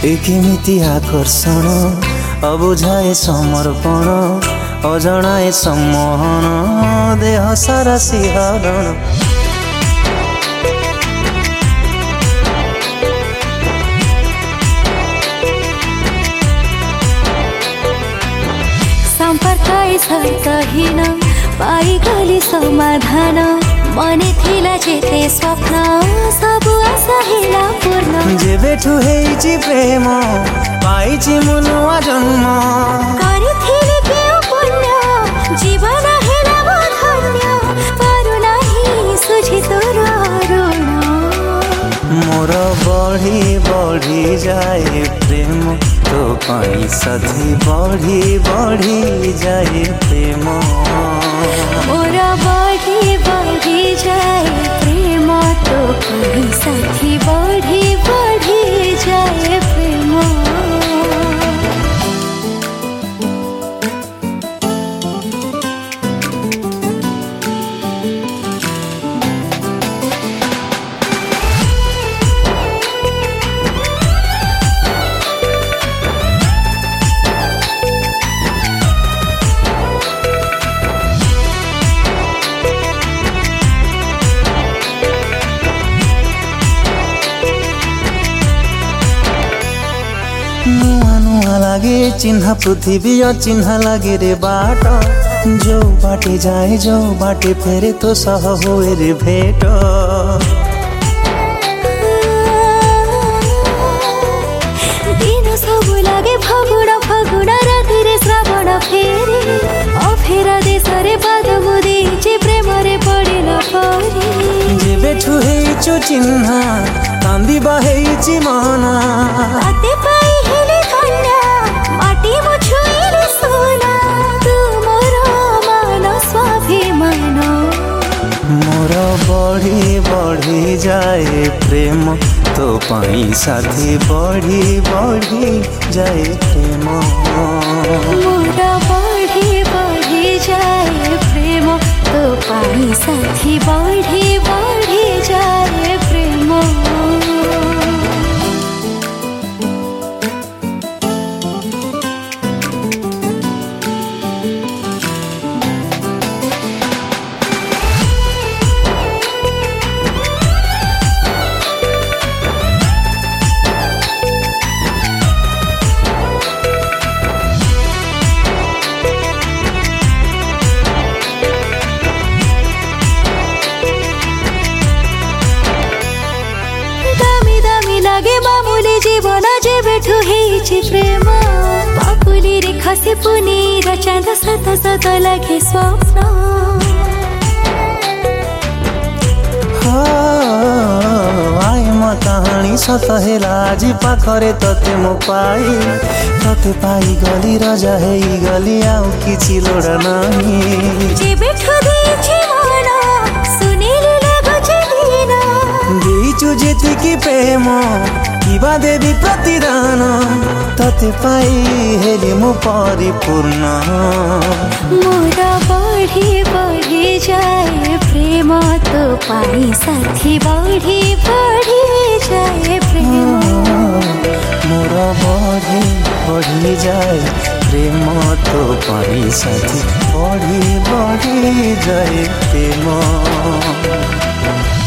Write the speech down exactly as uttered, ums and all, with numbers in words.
एकिमिति आकर्षण अबुझाए समर्पण अजणाए सम्मोहन देह सारा सिहरण। संपर्काए शर्तहीन पाई गली समाधान मने थिला जेते स्वप्न सबु आशा हेला पूर्ण। जेबेठु हेइछि प्रेम पाइछि मु नुआ जन्म गरिथिले केउ पुण्य जीवन हेला मो धन्य पारु नाही सुझि तोर ऋण। मोर बढ़ी बढ़ी जाए प्रेम तो पाई साथी बढ़ी बढ़ी जाए प्रेम। मोर बढ़ी बढ़ी जाए प्रेम तो पाई साथी बढ़ी बढ़ी जाए प्रेम। नुआ नुआ लागे चिन्ह पृथ्वी चिन्ह लागे रे बाट जो बाटे जाए जो बाटे फेरे तो सह होए रे भेट। दिन सबु लागे फगुण फगुण राति रे श्रावण फेरे अफेरा देशरे बाद मुदेछि प्रेम रे पड़ेन परी। जेबेठु हेइछु चिन्ह कांदी बहेइछि मन ताते पाई हेले धन्य माटी मु छुइले सोना तू मोर मान स्वाभिमान। मोर बढ़ी बढ़ी जाए प्रेम तो पाई साथी बढ़ी बढ़ी जाए प्रेम। मोर बढ़ी बढ़ी जाए प्रेम तो पाई साथी बढ़ी बढ़ी जाए प्रेम। लागे मामूली जीवन जेबेठु हेइछि प्रेम बापुली रे खसे पुनी र चाँद सत सत लागे स्वप्न। आए म कहानी सत हेला आज पाखरे तते मो पाई तते पाई गली रजा हेई गली आउ किछि लोड़ नाही। जेबेठु देछि मन सुनिले लागुछि दिन देइछु जेतिकी प्रेम किबा देवी प्रतिदान तते पाई हेली मो परिपूर्ण। मोर बढ़ी बढ़ी जाए प्रेम तो पाई साथी बढ़ी बढ़ी जाए प्रेम। मोर बढ़ी बढ़ी जाए प्रेम तो पाई साथी बढ़ी बढ़ी जाए प्रेम।